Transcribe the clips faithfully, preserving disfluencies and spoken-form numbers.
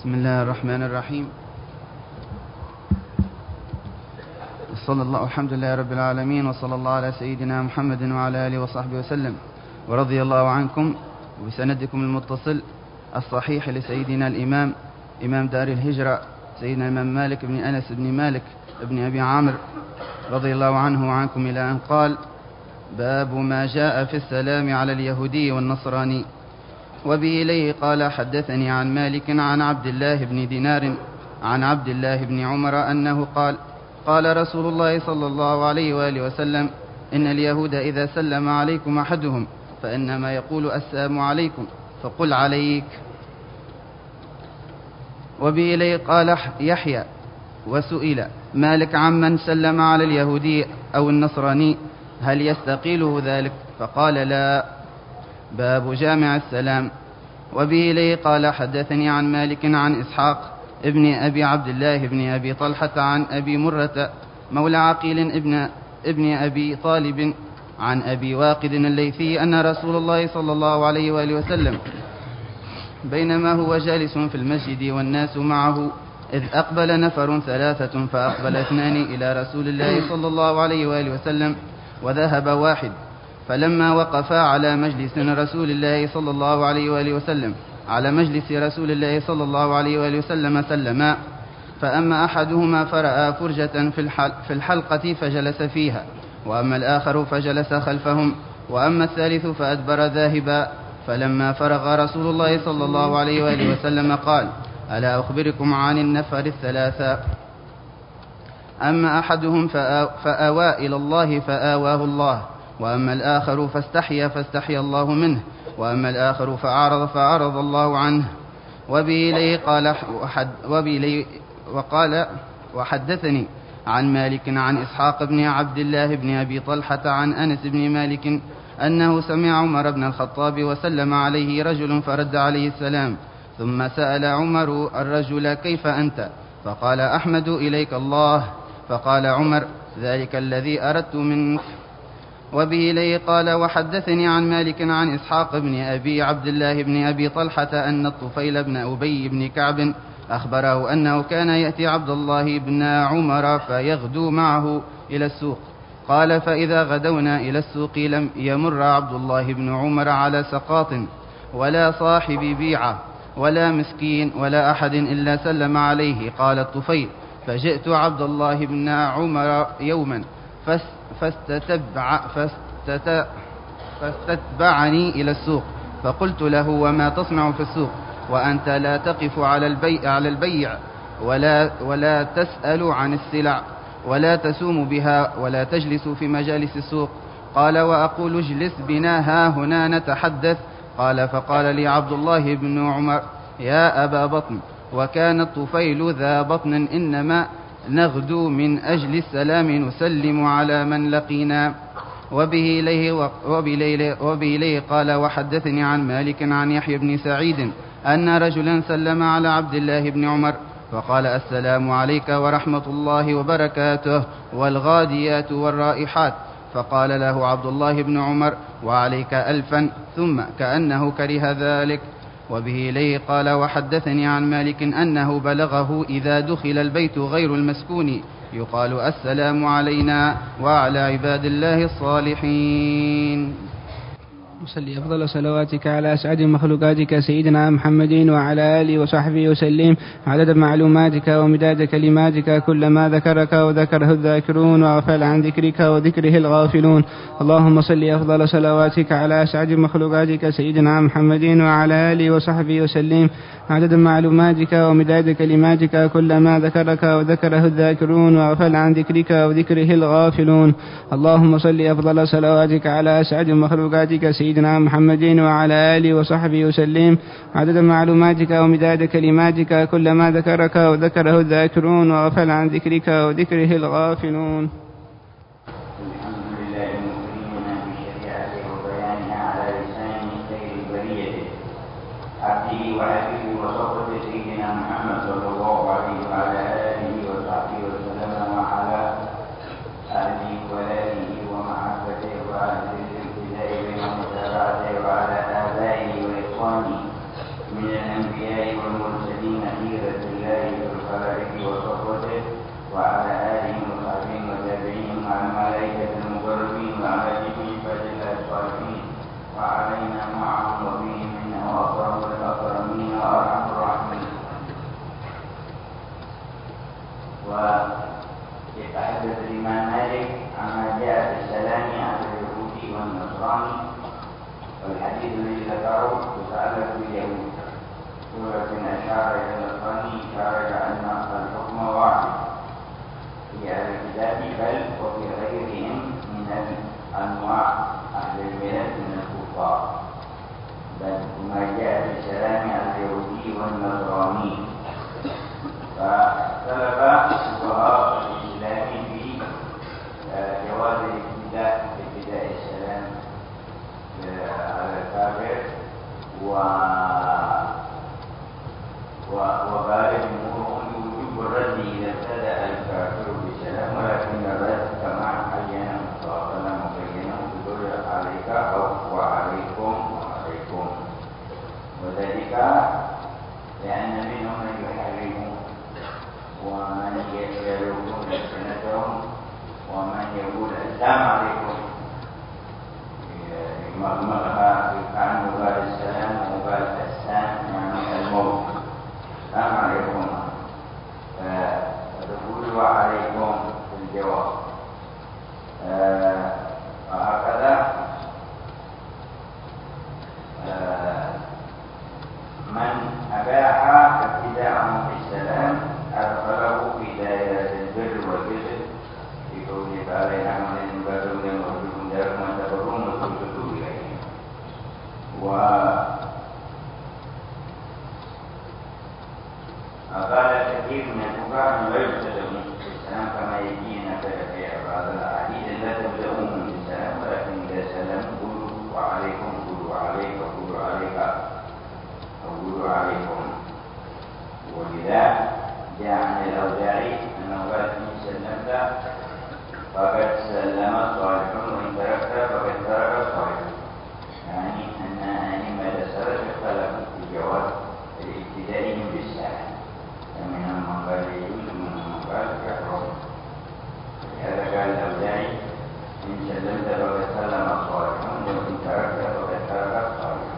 بسم الله الرحمن الرحيم. صلى الله الحمد لله رب العالمين، وصلى الله على سيدنا محمد وعلى آله وصحبه وسلم، ورضي الله عنكم وبسندكم المتصل الصحيح لسيدنا الإمام إمام دار الهجرة سيدنا الإمام مالك بن أنس بن مالك بن أبي عامر رضي الله عنه وعنكم إلى أن قال: باب ما جاء في السلام على اليهودي والنصراني. وبه إليه قال: حدثني عن مالك عن عبد الله بن دينار عن عبد الله بن عمر أنه قال: قال رسول الله صلى الله عليه وآله وسلم: إن اليهود إذا سلم عليكم أحدهم فإنما يقول السلام عليكم فقل عليك. وبه إليه قال يحيى: وسئل مالك عمن سلم على اليهودي أو النصراني هل يستقيله ذلك؟ فقال: لا. باب جامع السلام. وبه إليه قال: حدثني عن مالك عن إسحاق ابن أبي عبد الله بن أبي طلحة عن أبي مرة مولى عقيل ابن, ابن أبي طالب عن أبي واقد الليثي أن رسول الله صلى الله عليه وآله وسلم بينما هو جالس في المسجد والناس معه إذ أقبل نفر ثلاثة فأقبل اثنان إلى رسول الله صلى الله عليه وآله وسلم وذهب واحد، فلما وقفا على مجلس رسول الله صلى الله عليه وآله وسلم على مجلس رسول الله صلى الله عليه وآله وسلم سلما، فأما أحدهما فرأى فرجة في الحلقة فجلس فيها، وأما الآخر فجلس خلفهم، وأما الثالث فأدبر ذاهبا. فلما فرغ رسول الله صلى الله عليه وآله وسلم قال: ألا أخبركم عن النفر الثلاثة؟ أما أحدهم فآوى إلى الله فآواه الله، وأما الآخر فاستحيا فاستحيا الله منه، وأما الآخر فأعرض فأعرض الله عنه. وبه إليه قال وحد وبه وقال وحدثني عن مالك عن إسحاق بن عبد الله بن أبي طلحة عن أنس بن مالك أنه سمع عمر بن الخطاب وسلم عليه رجل فرد عليه السلام، ثم سأل عمر الرجل: كيف أنت؟ فقال: أحمد إليك الله. فقال عمر: ذلك الذي أردت منك. وبه إليه قال: وحدثني عن مالك عن إسحاق بن أبي عبد الله بن أبي طلحة أن الطفيل بن أبي بن كعب أخبره أنه كان يأتي عبد الله بن عمر فيغدو معه إلى السوق. قال: فإذا غدونا إلى السوق لم يمر عبد الله بن عمر على سقاط ولا صاحب بيعة ولا مسكين ولا أحد إلا سلم عليه. قال الطفيل: فجئت عبد الله بن عمر يوما فاستتبع فاستت فاستتبعني إلى السوق، فقلت له: وما تصنع في السوق وأنت لا تقف على البيع, على البيع ولا, ولا تسأل عن السلع ولا تسوم بها ولا تجلس في مجالس السوق؟ قال: وأقول: اجلس بنا ها هنا نتحدث. قال: فقال لي عبد الله بن عمر: يا أبا بطن، وكان الطفيل ذا بطن، إنما نغدو من أجل السلام نسلم على من لقينا. وبه إليه, وبه إليه قال: وحدثني عن مالك عن يحيى بن سعيد أن رجلا سلم على عبد الله بن عمر فقال: السلام عليك ورحمة الله وبركاته والغاديات والرائحات. فقال له عبد الله بن عمر: وعليك ألفا، ثم كأنه كره ذلك. وبه إليه قال: وحدثني عن مالك أنه بلغه إذا دخل البيت غير المسكون يقال: السلام علينا وعلى عباد الله الصالحين. صلي أفضل صلواتك على أسعد مخلوقاتك سيدنا محمد وعلى آله وصحبه وسلم عدد معلوماتك ومداد كلماتك، كلما ذكرك وذكره الذاكرون وغفل عن ذكرك وذكره الغافلون. اللهم صل أفضل صلواتك على أسعد مخلوقاتك سيدنا محمد وعلى آله وصحبه وسلم عدد معلوماتك ومداد كلماتك، كلما ذكرك وذكره الذاكرون وغفل عن ذكرك وذكره الغافلون. اللهم صل أفضل صلواتك على أسعد مخلوقاتك سيدنا محمد وعلى آله وصحبه وسلم عدد معلوماتك ومداد كلماتك، كلما ذكرك وذكره الذاكرون وغفل عن ذكرك وذكره الغافلون. الحمد لله المكرمنا بشريعته وبيانها على لسان خير البرية عبده وعبده وصفوة سيدنا محمد صلى الله عليه وعلى آله وصحبه وسلم وعلى آله ولاله ومحبته وأهل الابتداء ومتابعته وعلى آبائه وإخوانه من الأنبياء والمرسلين خير أشار إلى النصراني أشار إلى أن الحكم واحد في أهل الكتاب بل وفي غيرهم من أنواع أهل الملل من الكفار، بل وما جاء في السلام على اليهودي والنصراني. فاختلف فقهاء الإسلام في جواز الابتداء بابتداء السلام على الكافر، وقال جمهورهم بوجوب الرد إذا ابتدأ الكافر بالسلام، ولكن الرد كما عينه صلى الله عليه وسلم وبينه بقول عليك أو وعليكم وعليكم، وذلك لأن منهم من يحرمون ومن يسألون ألسنتهم ومن يقول السلام عليكم مغمغها كأنه قال السلام وقال السلام يعني الموت السلام عليكم، فتقول وعليكم في الجواب. وهكذا من أباح ابتداء بالسلام أدخله في دائرة البر والبر في قوله تعالى نحن نبادرون ونرجوكم داركم أن تبرون وترشدوا إليه. وقال كثير من الفقهاء أنه لا يبتدئون بالسلام كما يجينا في بعض الأحاديث لا تبدأون بالسلام، ولكن إذا سلموا قولوا وعليكم قولوا عليك وقولوا عليك أو قولوا عليكم. ولذا جاء عن الأوزاعي أنه قال إن سلمت فقد سلم الصالحون وإن تركت فقد ترك الصالحون، يعني أن أئمة السلف اختلفوا في جواز ابتدائهم بالسلام، فمنهم من قال يجوز ومنهم من قال يحرم. لهذا قال الأوزاعي إن سلمت فقد سلم الصالحون وإن تركت فقد ترك الصالحون.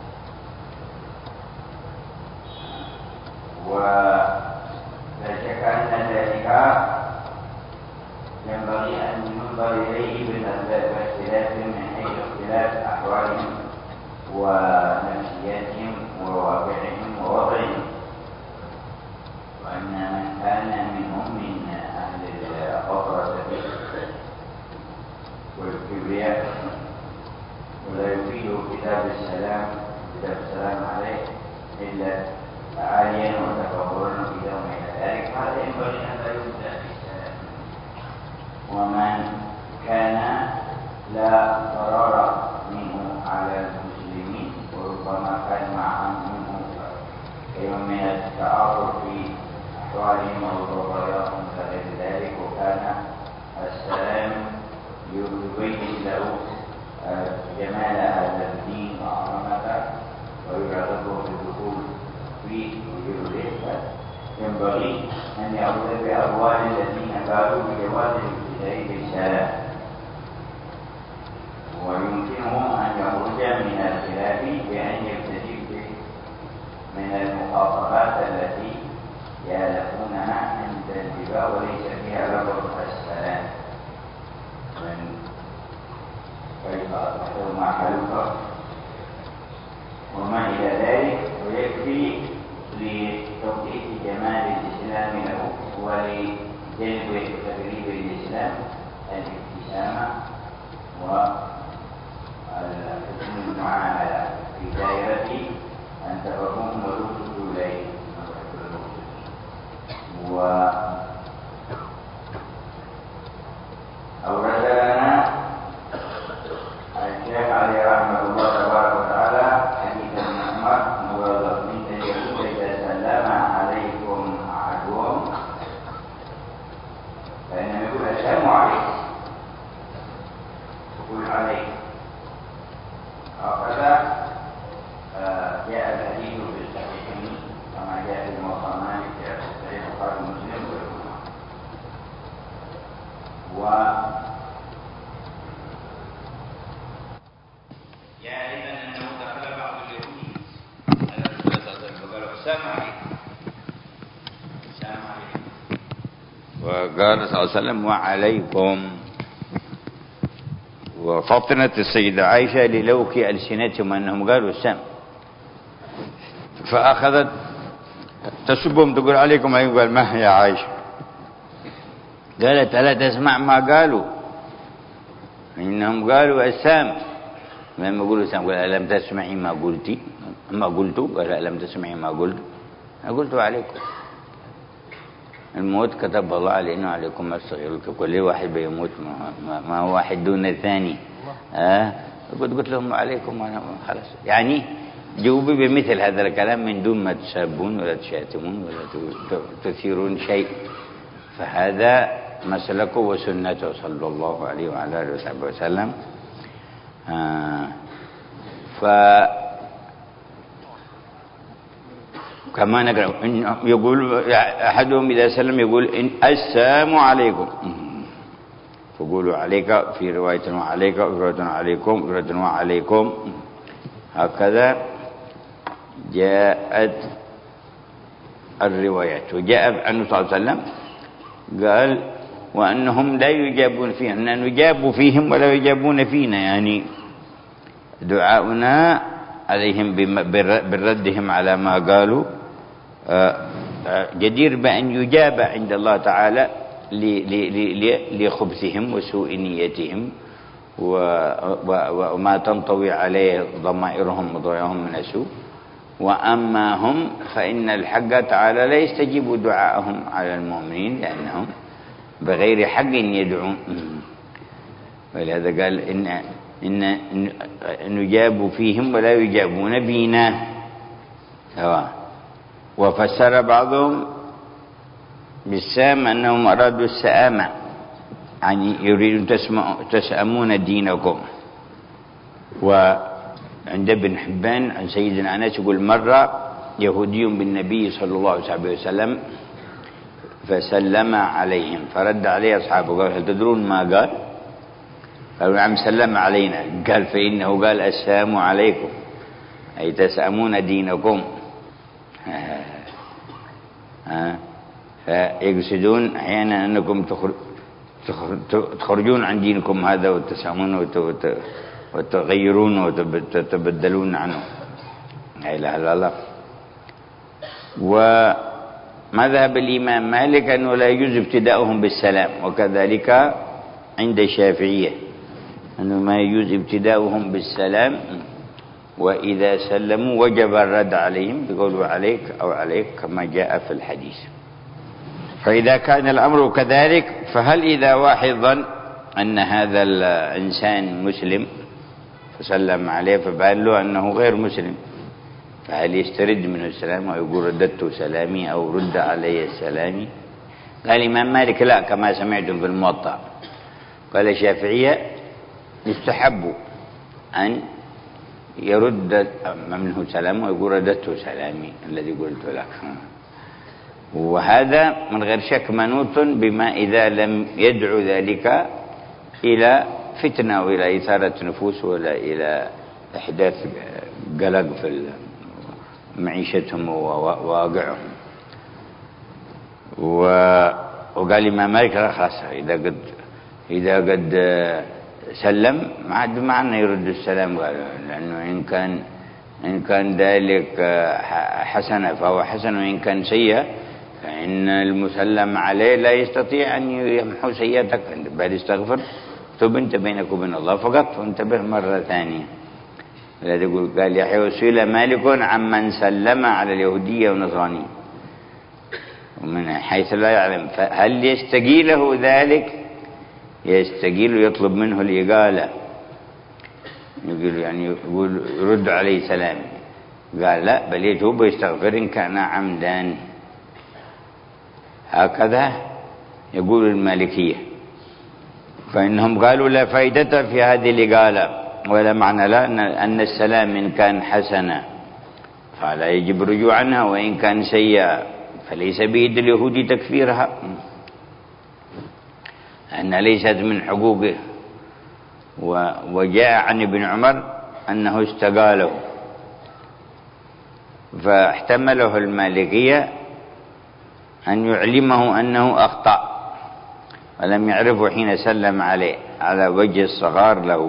ولا شك أن ذلك ينبغي أن ينظر إليه بالأسباب واختلاف من حيث اختلاف أحوالهم ونفسياتهم وواقعهم ووضعهم، وأن من كان منهم من أهل الفطرة والكبرياء ولا يفيد كتاب السلام كتاب السلام عليه إلا عاليا وتكبرا إلى وإلى ذلك، هذا ينبغي أن لا يبدأ بالسلام. ومن كان لا ضرر منه على المسلمين وربما كان معهم منه كيف من التعارف في أحوالهم وضرورهم فغير ذلك، وكان السلام يبين له جمال هذا الدين وعظمته ويرغبه في الدخول فيه وجوده، ينبغي أن يأخذ بأقوال الذين قالوا بجواز الابتداء بالسلام، ويمكنه أن يخرج من الخلاف بأن يبتدئ من المخاطبات التي يألفونها عند الانتباه وليس فيها لفظ السلام، من كيف أصبحوا مع حلوفة وما إلى ذلك. ويكفي لتوضيح جمال الإسلام له ولجلب وتقريب الإسلام الابتسامة والحسن المعاملة في دائرة أن تفهمهم ورسلوا إليه وأورد لنا الشيخ عليه رحمة الله تبارك وتعالى حديث ابن عمر مبارك من اليهود إذا سلم عليكم عدوهم فإنما يقول السلام عليكم يقول عليكم. هكذا جاء الحديث في الصحيحين كما جاء في الموطأ مالك جاء في صحيح البخاري ومسلم وغيرهما. و جاء أيضا أنه دخل بعض اليهود على رسول الله صلى الله عليه وسلم فقالوا السلام عليكم السلام عليكم، وقال صلى الله عليه وسلم وعليكم. وفطنت السيدة عائشة للوك ألسنتهم أنهم قالوا السلام، فأخذت تسبهم تقول عليكم عليكم، قال ما يا عائشة؟ قالت ألا تسمع ما قالوا؟ إنهم قالوا السام. لما يقولوا السام قال ألم تسمعي ما قلتي ما قلت؟ قال ألم تسمعي ما قلت؟ قلت عليكم الموت كتب الله علينا وعليكم الصغير، كل واحد بيموت، ما هو واحد دون الثاني. آه قلت قلت لهم عليكم وأنا خلاص. يعني جاوبي بمثل هذا الكلام من دون ما تسبون ولا تشاتمون ولا تثيرون شيء، فهذا مسلكه وسنته صلى الله عليه وعلى آله وصحبه وسلم. آه ف كما نقرأ يقول أحدهم إذا سلم يقول إن السلام عليكم، فقولوا عليك في رواية وعليك، في رواية عليكم، في رواية وعليكم. هكذا جاءت الروايات. وجاء عنه صلى الله عليه وسلم قال وأنهم لا يجابون فيهم، أننا نجاب فيهم ولا يجابون فينا، يعني دعاؤنا عليهم بردهم على ما قالوا جدير بأن يجاب عند الله تعالى لخبثهم وسوء نيتهم وما تنطوي عليه ضمائرهم وضيعهم من السوء. وأما هم فإن الحق تعالى لا يستجيب دعاءهم على المؤمنين لأنهم بغير حق يدعون. ولهذا قال إن إن نجاب فيهم ولا يجابون بينا سواء. وفسر بعضهم بالسام أنهم أرادوا السآمة، يعني يريدون تسأمون دينكم. وعند ابن حبان عن سيدنا أنس يقول مرة يهودي بالنبي صلى الله عليه وسلم فسلم عليهم، فرد عليه أصحابه قال هل تدرون ما قال؟ قالوا نعم سلم علينا. قال فإنه قال السلام عليكم أي تسأمون دينكم. فيقصدون أحيانا أنكم تخرجون عن دينكم هذا وتسأمون وتغيرون وتتبدلون عنه. لا إله إلا الله. ومذهب الإمام مالك أنه لا يجوز ابتداؤهم بالسلام، وكذلك عند الشافعية أنه ما يجوز ابتداؤهم بالسلام، وإذا سلموا وجب الرد عليهم بقولوا عليك أو عليك كما جاء في الحديث. فإذا كان الأمر كذلك فهل إذا واحد ظن أن هذا الإنسان مسلم فسلم عليه فبان له أنه غير مسلم، فهل يسترد منه السلام ويقول رددت سلامي أو رد علي السلامي؟ قال الإمام مالك لا كما سمعتم في الموطأ. قال الشافعية يستحب أن يرد منه سلام ويقول رددت سلامي الذي قلت لك. وهذا من غير شك منوط بما إذا لم يدعو ذلك إلى فتنة وإلى إثارة نفوس ولا إلى إحداث قلق في معيشتهم وواقعهم. وقال الإمام مالك خلاص إذا قد إذا قد سلم ما عاد بمعنى يرد السلام، قال لأنه إن كان إن كان ذلك حسنة فهو حسن، وإن كان سيئة فإن المسلم عليه لا يستطيع أن يمحو سيئتك، بل استغفر تب أنت بينك وبين الله فقط وانتبه مرة ثانية. الذي يقول قال يحيى وسئل مالك عمن سلم على اليهودية والنصرانية ومن حيث لا يعلم فهل يستقيله ذلك؟ يستقيل يطلب منه الإقالة، يقول يعني يقول يرد عليه سلام. قال لا بل يتوب ويستغفر إن كان عمدا. هكذا يقول المالكية. فإنهم قالوا لا فائدة في هذه الإقالة ولا معنى لا أن السلام إن كان حسنا فلا يجب الرجوع عنها، وإن كان سيئا فليس بيد اليهودي تكفيرها، أنها ليست من حقوقه. وجاء عن ابن عمر أنه استقاله، فاحتمله المالكية أن يعلمه أنه أخطأ ولم يعرفه حين سلم عليه على وجه الصغار له.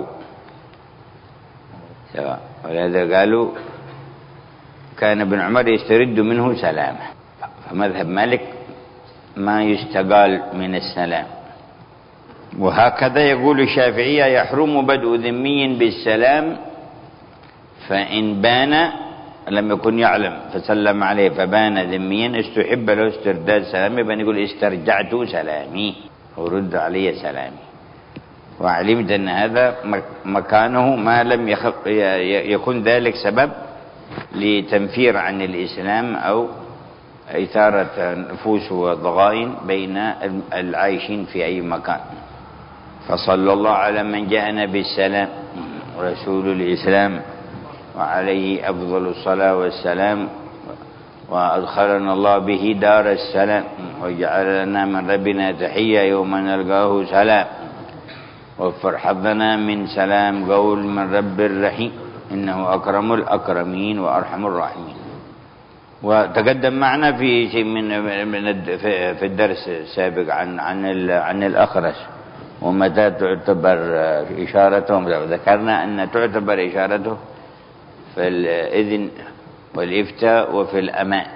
ولهذا قالوا كان ابن عمر يسترد منه سلامه. فمذهب مالك ما يستقال من السلام. وهكذا يقول الشافعية: يحرم بدء ذمي بالسلام فإن بان، لم يكن يعلم فسلم عليه فبان ذميا، استحب له استرداد سلامي، بأن يقول استرجعت سلامي ورد علي سلامي، وعلمت أن هذا مكانه ما لم يكن ذلك سبب لتنفير عن الإسلام أو إثارة نفوس وضغائن بين العايشين في أي مكان. فصلى الله على من جاءنا بالسلام رسول الإسلام، وعليه أفضل الصلاة والسلام، وأدخلنا الله به دار السلام، وجعل لنا من ربنا تحية يوم نلقاه سلام، وفر حظنا من سلام قول من رب الرحيم، إنه أكرم الأكرمين وأرحم الراحمين. وتقدم معنا في شيء من في الدرس السابق عن عن عن الأخرس ومتى تعتبر إشارته. ذكرنا أن تعتبر إشارته في الإذن والإفتاء وفي الأمان.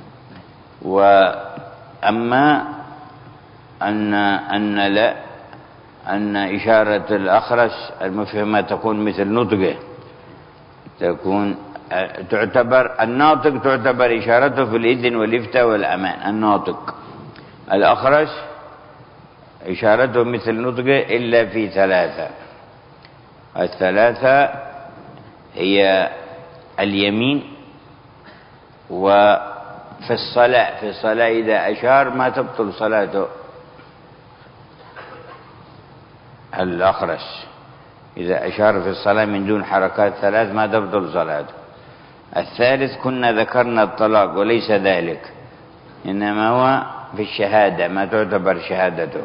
وأما أن أن لا أن إشارة الأخرس المفهمة تكون مثل نطقه، تكون تعتبر الناطق تعتبر إشارته في الإذن والإفتاء والأمان. الناطق الأخرس إشارته مثل نطقه إلا في ثلاثة. الثلاثة هي اليمين، وفي الصلاة في الصلاة إذا أشار ما تبطل صلاته. الأخرس إذا أشار في الصلاة من دون حركات ثلاث ما تبطل صلاته. الثالث كنا ذكرنا الطلاق وليس ذلك، إنما هو في الشهادة ما تعتبر شهادته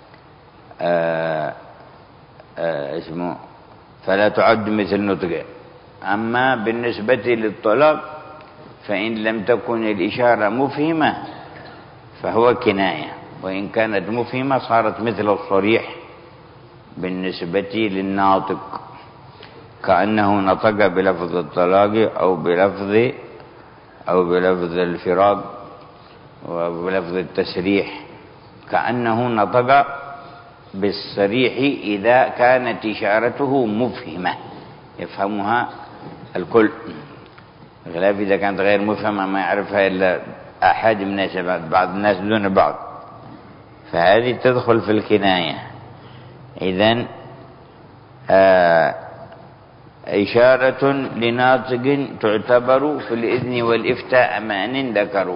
آآ آآ اسمه فلا تعد مثل نطقه. أما بالنسبة للطلاق فإن لم تكن الإشارة مفهمة فهو كناية، وإن كانت مفهمة صارت مثل الصريح بالنسبة للناطق، كأنه نطق بلفظ الطلاق أو بلفظ أو بلفظ الفراق وبلفظ التسريح، كأنه نطق بالصريح إذا كانت إشارته مفهمة يفهمها الكل، بخلاف إذا كانت غير مفهمة ما يعرفها إلا أحد من الناس، بعض الناس دون بعض، فهذه تدخل في الكناية. إذن آه إشارة لناطق تعتبر في الإذن والإفتاء أمان ذكروا،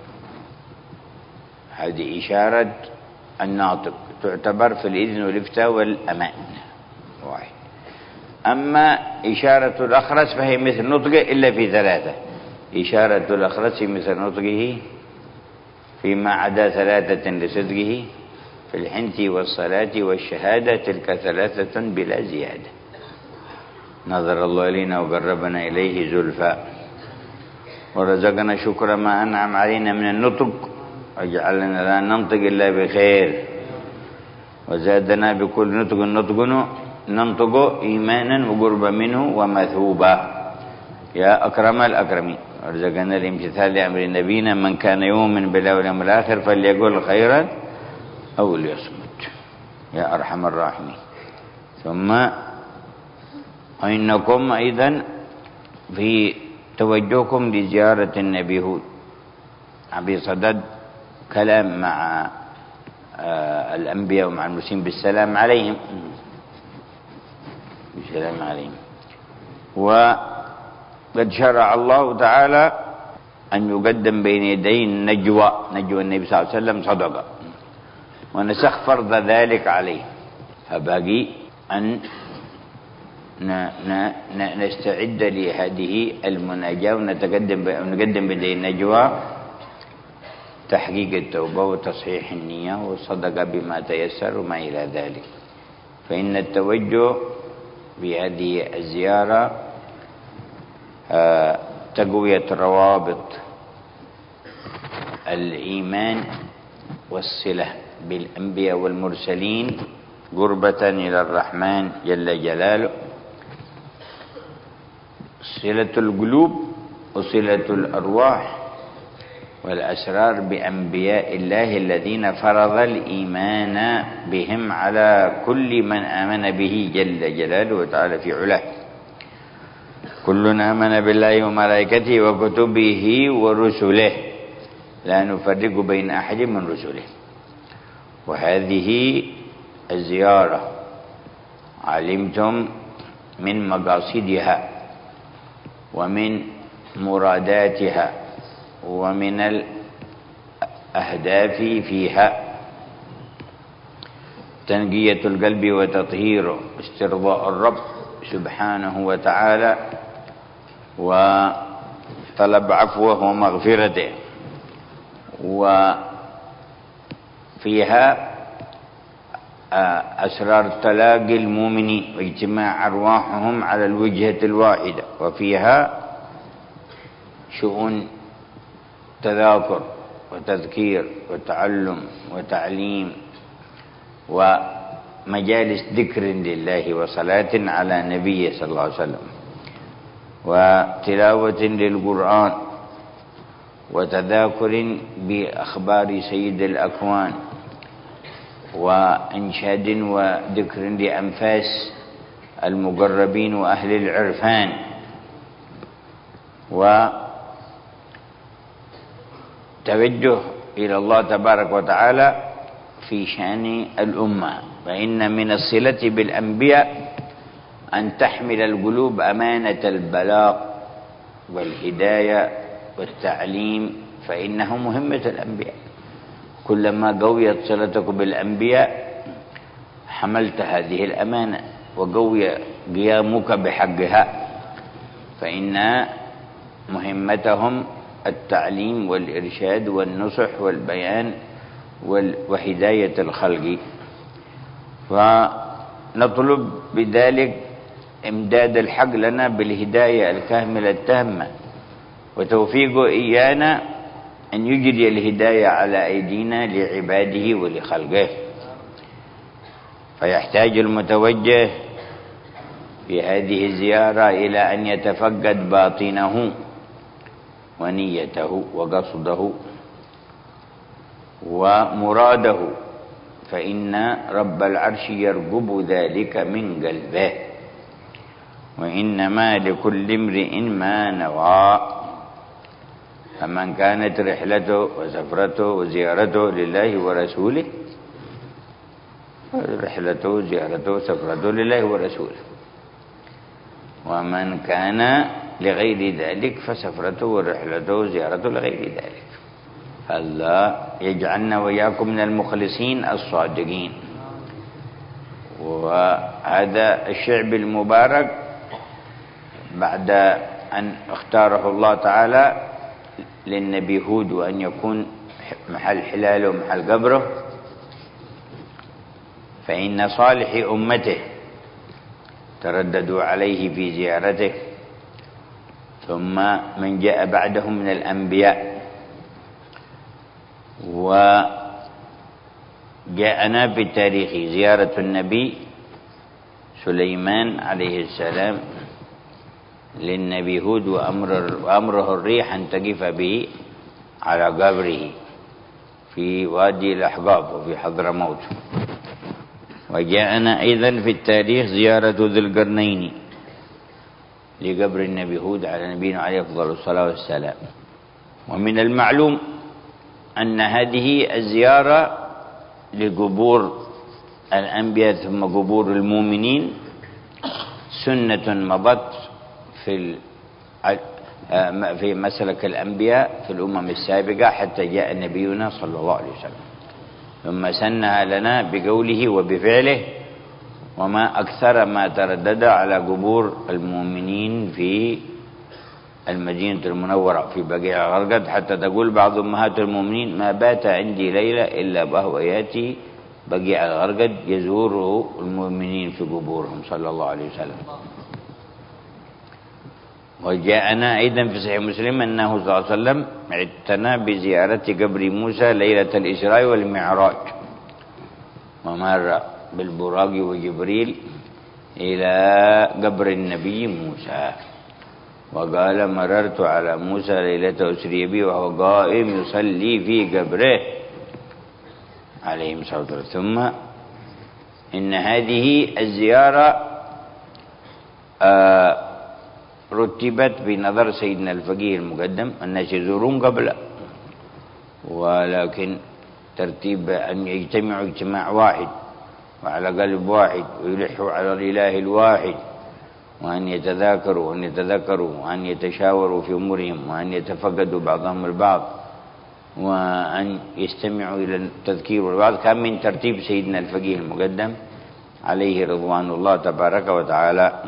هذه إشارة الناطق تعتبر في الإذن والإفتاء والأمان واحد. أما إشارة الأخرس فهي مثل نطقه إلا في ثلاثة. إشارة الأخرس مثل نطقه فيما عدا ثلاثة لصدقه في الحنث والصلاة والشهادة، تلك ثلاثة بلا زيادة. نظر الله إلينا وقربنا إليه زلفى، ورزقنا شكر ما أنعم علينا من النطق، وجعلنا لا ننطق إلا بخير، وزادنا بكل نطق نطق ننطق إيمانا وقربا منه ومثوبا يا أكرم الأكرمين. ورزقنا الامتثال لأمر نبينا: من كان يؤمن بالله واليوم الآخر فليقل خيرا أو ليصمت يا أرحم الراحمين. ثم إنكم أيضا في توجهكم لزيارة النبي هود أبي صدد كلام مع آه الأنبياء ومع المسلمين بالسلام عليهم بالسلام عليهم. وقد شرع الله تعالى أن يقدم بين يدي النجوى، نجوى النبي صلى الله عليه وسلم صدقة، ونسخ فرض ذلك عليه، فباقي أن نستعد لهذه المناجاة ونتقدم ونقدم بين النجوى تحقيق التوبة وتصحيح النية والصدقة بما تيسر وما إلى ذلك. فإن التوجه بهذه الزيارة تقوية روابط الإيمان والصلة بالأنبياء والمرسلين قربة إلى الرحمن جل جلاله، صلة القلوب وصلة الأرواح والأسرار بأنبياء الله الذين فرض الإيمان بهم على كل من آمن به جل جلاله وتعالى في علاه. كلنا آمن بالله وملائكته وكتبه ورسله لا نفرق بين أحد من رسله. وهذه الزيارة علمتم من مقاصدها ومن مراداتها ومن الأهداف فيها تنقية القلب وتطهيره، استرضاء الرب سبحانه وتعالى وطلب عفوه ومغفرته، وفيها أسرار تلاقي المؤمنين واجتماع أرواحهم على الوجهة الواحدة، وفيها شؤون تذاكر وتذكير وتعلم وتعليم ومجالس ذكر لله وصلاة على نبيه صلى الله عليه وسلم وتلاوة للقرآن وتذاكر بأخبار سيد الأكوان وإنشاد وذكر لأنفاس المقربين وأهل العرفان وتوجه إلى الله تبارك وتعالى في شأن الأمة. فإن من الصلة بالأنبياء أن تحمل القلوب أمانة البلاغ والهداية والتعليم، فإنه مهمة الأنبياء. كلما قويت صلتك بالأنبياء حملت هذه الأمانة وقوي قيامك بحقها، فإن مهمتهم التعليم والإرشاد والنصح والبيان وهداية الخلق. فنطلب بذلك إمداد الحق لنا بالهداية الكاملة التامة وتوفيقه إيانا أن يجري الهداية على أيدينا لعباده ولخلقه. فيحتاج المتوجه في هذه الزيارة إلى أن يتفقد باطنه ونيته وقصده ومراده، فإن رب العرش يرغب ذلك من قلبه، وإنما لكل امرئ ما نوى. فمن كانت رحلته وسفرته وزيارته لله ورسوله، رحلته زيارته سفرته لله ورسوله. ومن كان لغير ذلك فسفرته ورحلته وزيارته لغير ذلك. الله يجعلنا وإياكم من المخلصين الصادقين. وهذا الشعب المبارك بعد أن اختاره الله تعالى للنبي هود وأن يكون محل حلاله ومحل قبره، فإن صالح أمته ترددوا عليه في زيارته، ثم من جاء بعدهم من الأنبياء. وجاءنا في التاريخ زيارة النبي سليمان عليه السلام للنبي هود وأمره الريح أن تقف به على قبره في وادي الأحقاف وفي حضرموت. وجاءنا أيضا في التاريخ زيارة ذي القرنين لقبر النبي هود على نبينا عليه أفضل الصلاة والسلام. ومن المعلوم أن هذه الزيارة لقبور الأنبياء ثم قبور المؤمنين سنة مضت في في مسلك الأنبياء في الأمم السابقة حتى جاء نبينا صلى الله عليه وسلم، ثم سنها لنا بقوله وبفعله. وما أكثر ما تردد على قبور المؤمنين في المدينة المنورة في بقيع الغرقد، حتى تقول بعض أمهات المؤمنين ما بات عندي ليلة إلا وهو يأتي بقيع الغرقد يزور المؤمنين في قبورهم صلى الله عليه وسلم. وجاءنا أيضا في صحيح مسلم أنه صلى الله عليه وسلم اعتنى بزيارة قبر موسى ليلة الإسراء والمعراج، ومر بالبراق وجبريل إلى قبر النبي موسى. وقال مررت على موسى ليلة أسري بي وهو قائم يصلي في قبره عليه الصلاة والسلام. ثم إن هذه الزيارة آه رتبت بنظر سيدنا الفقيه المقدم الناس يزورون قبله، ولكن ترتيب أن يجتمعوا اجتماع واحد وعلى قلب واحد ويلحوا على الإله الواحد، وأن يتذاكروا وأن يتذكروا وأن يتشاوروا في أمورهم وأن يتفقدوا بعضهم البعض وأن يستمعوا إلى التذكير والوعظ، كان من ترتيب سيدنا الفقيه المقدم عليه رضوان الله تبارك وتعالى.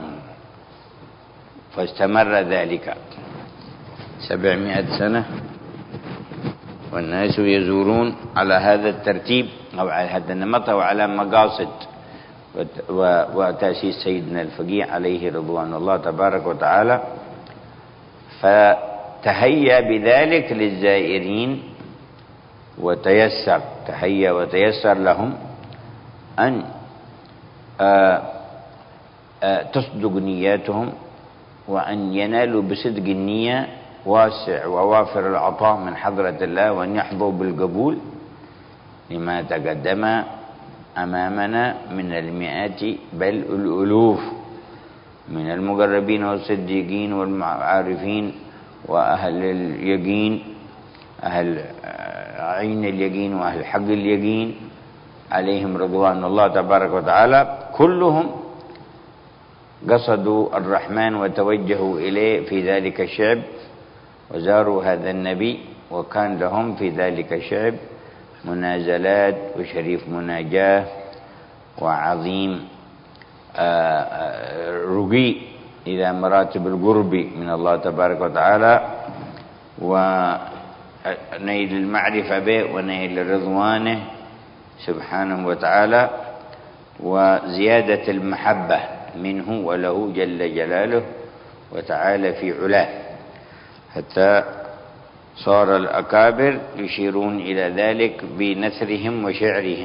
فاستمر ذلك سبعمائة سنة والناس يزورون على هذا الترتيب أو على هذا النمط وعلى مقاصد وتأسيس سيدنا الفقيه عليه رضوان الله تبارك وتعالى. فتهيأ بذلك للزائرين وتيسر تهيأ وتيسر لهم أن تصدق نياتهم وأن ينالوا بصدق النية واسع ووافر العطاء من حضرة الله، وأن يحظوا بالقبول لما تقدم أمامنا من المئات بل الألوف من المقربين والصديقين والعارفين وأهل اليقين، أهل عين اليقين وأهل حق اليقين عليهم رضوان الله تبارك وتعالى، كلهم قصدوا الرحمن وتوجهوا إليه في ذلك الشعب وزاروا هذا النبي، وكان لهم في ذلك الشعب منازلات وشريف مناجاة وعظيم رقي إلى مراتب القرب من الله تبارك وتعالى ونيل المعرفة به ونيل رضوانه سبحانه وتعالى وزيادة المحبة منه وله جل جلاله وتعالى في علاه، حتى صار الأكابر يشيرون إلى ذلك بنثرهم وشعرهم.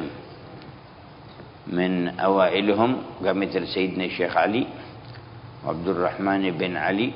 من أوائلهم كمثل سيدنا الشيخ علي وعبد الرحمن بن علي،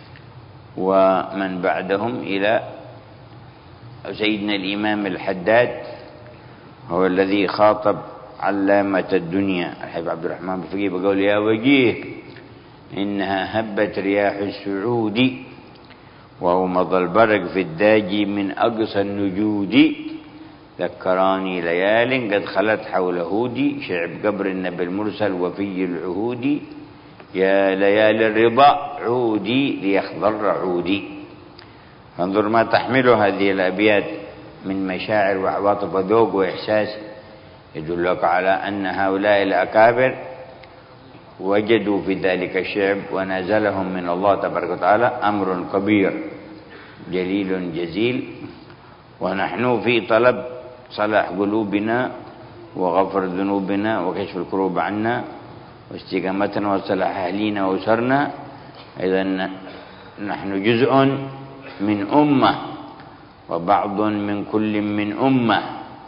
ومن بعدهم إلى سيدنا الإمام الحداد هو الذي خاطب علامة الدنيا الحبيب عبد الرحمن بن فقيه بقول: يا وجيه إنها هبت رياح السعود وومض البرق في الداجي من أقصى النجود، ذكراني ليال قد خلت حول هودي، شعب قبر النبي المرسل وفي العهود، يا ليالي الرضا عودي ليخضر عودي. فانظر ما تحمله هذه الأبيات من مشاعر وعواطف وذوق وإحساس يدلك على أن هؤلاء الأكابر وجدوا في ذلك الشعب ونازلهم من الله تبارك وتعالى أمر كبير جليل جزيل، ونحن في طلب صلاح قلوبنا وغفر ذنوبنا وكشف الكروب عنا واستقامتنا وصلاح أهلينا وأسرنا. إذن نحن جزء من أمة وبعض من كل من أمة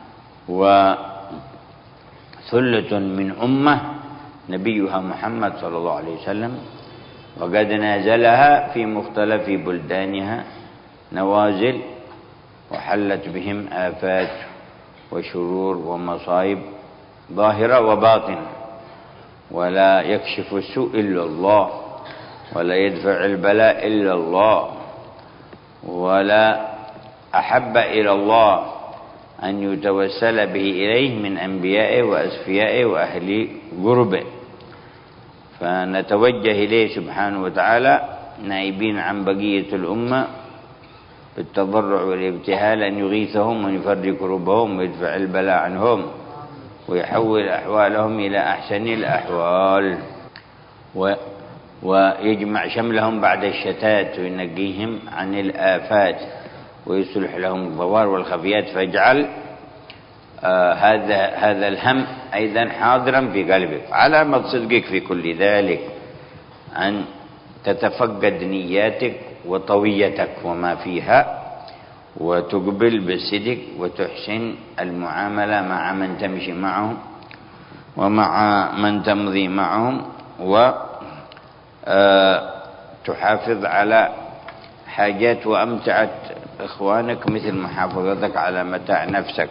وثلة من أمة نبيها محمد صلى الله عليه وسلم، وقد نازلها في مختلف بلدانها نوازل وحلت بهم آفات وشرور ومصائب ظاهرة وباطنة، ولا يكشف السوء إلا الله، ولا يدفع البلاء إلا الله، ولا أحب إلى الله أن يتوسل به إليه من أنبيائه وأسفيائه وأهل قربه. فنتوجه إليه سبحانه وتعالى نائبين عن بقية الأمة بالتضرع والابتهال أن يغيثهم ويفرج كربهم ويدفع البلاء عنهم ويحول أحوالهم إلى أحسن الأحوال، و ويجمع شملهم بعد الشتات وينقيهم عن الآفات ويصلح لهم الظواهر والخفيات. فاجعل آه هذا هذا الهم أيضا حاضرا في قلبك، علامة صدقك في كل ذلك أن تتفقد نياتك وطويتك وما فيها، وتقبل بالصدق وتحسن المعاملة مع من تمشي معهم ومع من تمضي معهم، تحافظ على حاجات وأمتعة إخوانك مثل محافظتك على متاع نفسك،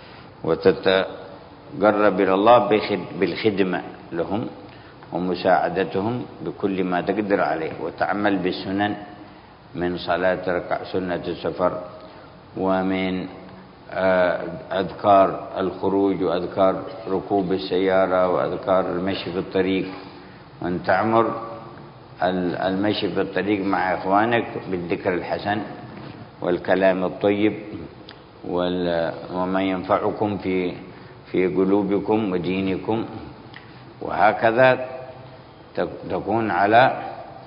وتتقرب إلى الله بالخدمة لهم ومساعدتهم بكل ما تقدر عليه، وتعمل بالسنن من صلاة ركع سنة السفر، ومن أذكار الخروج، وأذكار ركوب السيارة، وأذكار المشي في الطريق، وأن تعمر المشي في الطريق مع إخوانك بالذكر الحسن والكلام الطيب وما ينفعكم في في قلوبكم ودينكم، وهكذا تكون على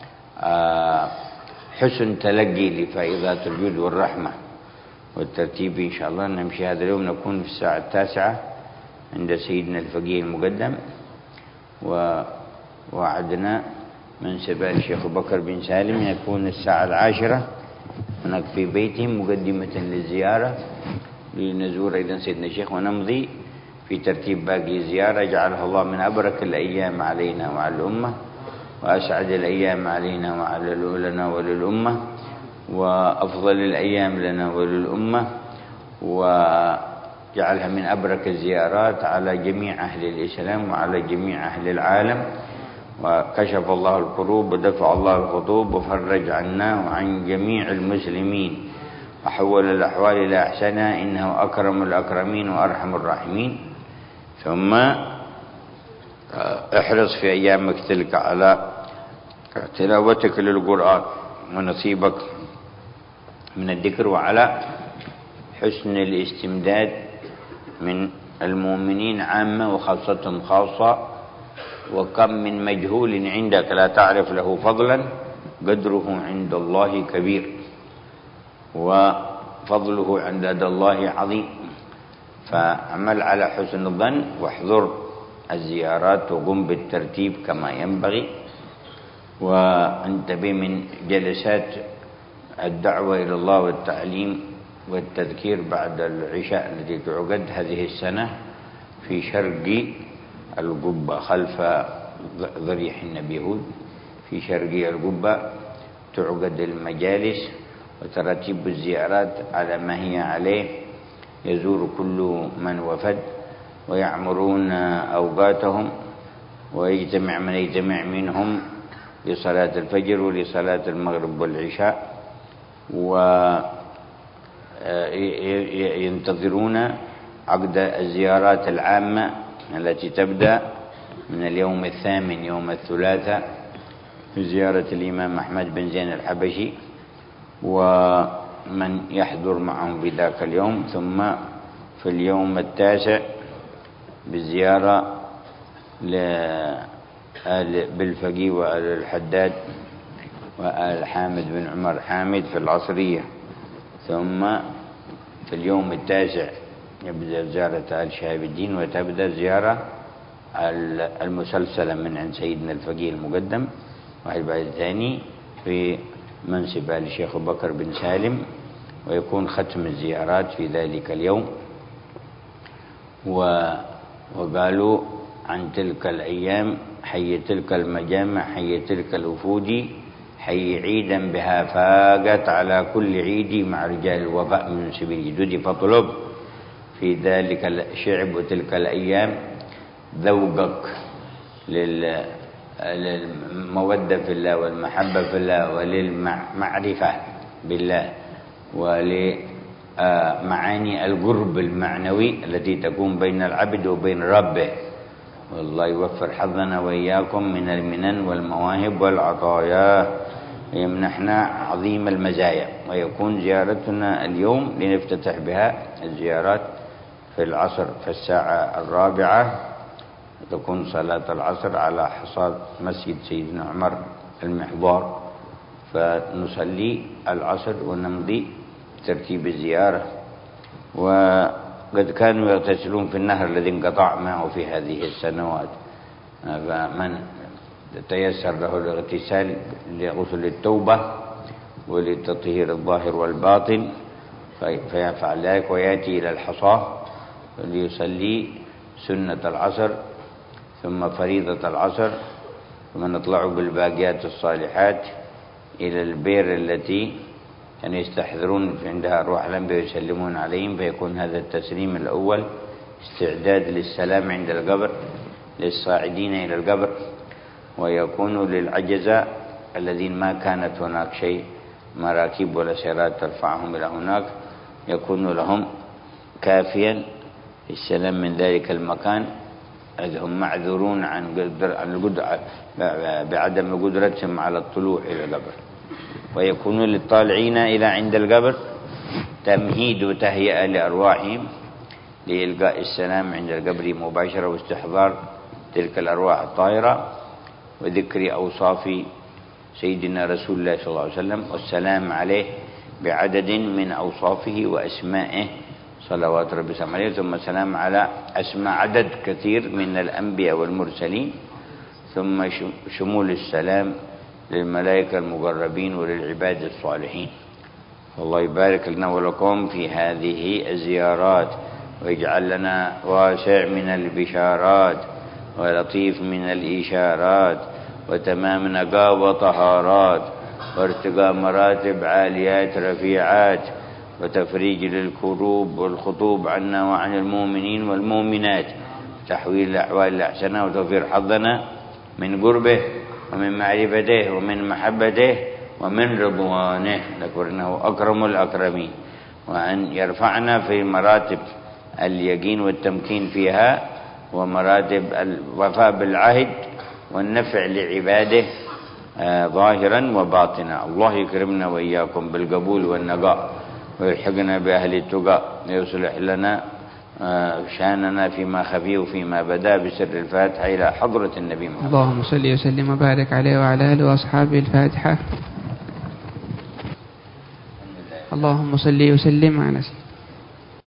حسن تلقي لفائضات الجود والرحمة والترتيب. إن شاء الله نمشي هذا اليوم، نكون في الساعة التاسعة عند سيدنا الفقيه المقدم، ووعدنا من سبال الشيخ أبو بكر بن سالم يكون الساعة العاشرة هناك في بيتهم مقدمة للزيارة لنزور أيضا سيدنا الشيخ، ونمضي في ترتيب باقي الزيارة. جعلها الله من أبرك الأيام علينا وعلى الأمة، وأسعد الأيام علينا وعلى لنا وللأمة، وأفضل الأيام لنا وللأمة، وجعلها من أبرك الزيارات على جميع أهل الإسلام وعلى جميع أهل العالم، وكشف الله الكروب ودفع الله الخطوب وفرج عنا وعن جميع المسلمين وحول الأحوال إلى أحسنها، إنه أكرم الأكرمين وأرحم الراحمين. ثم احرص في أيامك تلك على تلاوتك للقرآن ونصيبك من الذكر، وعلى حسن الاستمداد من المؤمنين عامة وخاصة خاصة. وكم من مجهول عندك لا تعرف له فضلا قدره عند الله كبير، وفضله عند الله عظيم. فعمل على حسن الظن، واحذر الزيارات وقم بالترتيب كما ينبغي، وانتبه من جلسات الدعوة إلى الله والتعليم والتذكير بعد العشاء التي تعقد هذه السنة في شرق القبة خلف ضريح النبي هود، في شرق القبة تعقد المجالس وترتيب الزيارات على ما هي عليه. يزور كل من وفد ويعمرون أوقاتهم، ويجتمع من يجتمع منهم لصلاة الفجر ولصلاة المغرب والعشاء، وينتظرون عقد الزيارات العامة التي تبدأ من اليوم الثامن يوم الثلاثاء في زيارة الإمام أحمد بن زين الحبشي، ومن يحضر معهم في ذاك اليوم، ثم في اليوم التاسع بالزيارة لآل بالفقيه وآل الحداد وآل حامد بن عمر حامد في العصرية، ثم في اليوم التاسع يبدأ زيارة آل شهاب الدين، وتبدأ زيارة المسلسلة من عند سيدنا الفقيه المقدم واحد بعد الثاني في منصب آل الشيخ أبو بكر بن سالم، ويكون ختم الزيارات في ذلك اليوم. وقالوا عن تلك الأيام: حي تلك المجامع، حي تلك الوفود، حي عيدا بها فاقت على كل عيد مع رجال الوفاء من سبيل جدودي، فاطلب في ذلك الشعب وتلك الأيام ذوقك للمودة في الله والمحبة في الله وللمعرفة بالله ولمعاني القرب المعنوي التي تكون بين العبد وبين ربه. والله يوفر حظنا وإياكم من المنن والمواهب والعطايا، يمنحنا عظيم المزايا. ويكون زيارتنا اليوم لنفتتح بها الزيارات في العصر في الساعة الرابعة، تكون صلاة العصر على حصاد مسجد سيدنا عمر المحضار، فنصلي العصر ونمضي ترتيب الزيارة. وقد كانوا يغتسلون في النهر الذي انقطع معه في هذه السنوات، فمن تيسر له الاغتسال لغسل التوبة ولتطهير الظاهر والباطن فيفعل ذلك، ويأتي إلى الحصاه ليصلي سنة العصر ثم فريضة العصر، ثم نطلع بالباقيات الصالحات إلى البئر التي يعني يستحضرون عندها أرواح الأنبياء ويسلمون عليهم، فيكون هذا التسليم الأول استعداد للسلام عند القبر للصاعدين إلى القبر، ويكون للعجزة الذين ما كانت هناك شيء مراكب ولا سيارات ترفعهم إلى هناك، يكون لهم كافيا السلام من ذلك المكان، إذ هم معذورون عن القدرة بعدم قدرتهم على الطلوع إلى القبر. ويكون للطالعين إلى عند القبر تمهيد وتهيئة لأرواحهم لإلقاء السلام عند القبر مباشرة، واستحضار تلك الأرواح الطاهرة، وذكر أوصاف سيدنا رسول الله صلى الله عليه وسلم والسلام عليه بعدد من أوصافه وأسمائه صلوات ربي وسلامه عليه، ثم سلام على أسماء عدد كثير من الأنبياء والمرسلين، ثم شمول السلام للملائكة المقربين وللعباد الصالحين. والله يبارك لنا ولكم في هذه الزيارات، ويجعل لنا واسع من البشارات ولطيف من الإشارات، وتمام نقاء وطهارات، وارتقاء مراتب عاليات رفيعات، وتفريج للكروب والخطوب عنا وعن المؤمنين والمؤمنات، تحويل الأحوال الأحسنة، وتوفير حظنا من قربه ومن معرفته ومن محبته ومن رضوانه، لكن إنه أكرم الأكرمين، وأن يرفعنا في مراتب اليقين والتمكين فيها، ومراتب الوفاء بالعهد والنفع لعباده آه ظاهرا وباطنا. الله يكرمنا وإياكم بالقبول والنقاء، ويلحقنا بأهل التقى، ويصلح لنا آه شاننا فيما خفي وفيما بدا، بسر الفاتحة إلى حضرة النبي محمد. اللهم صل وسلم وبارك عليه وعلى آله وأصحابه. الفاتحة. اللهم صل وسلم على سيدنا